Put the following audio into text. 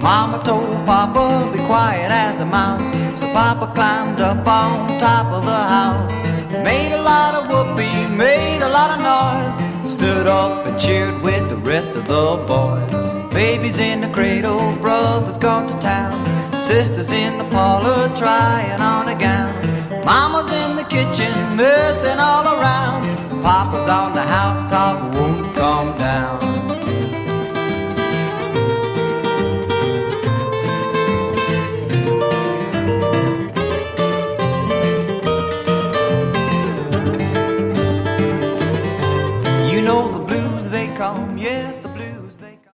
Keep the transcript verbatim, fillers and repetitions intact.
Mama told Papa, be quiet as a mouse. So Papa climbed up on top of the house. Made a lot of whoopee, made a lot of noise. Stood up and cheered with the rest of the boys. Baby's in the cradle, brother's gone to town. Sister's in the parlor trying on a gown. Mama's in the kitchen messing all around. Papa's on the housetop, won't come down.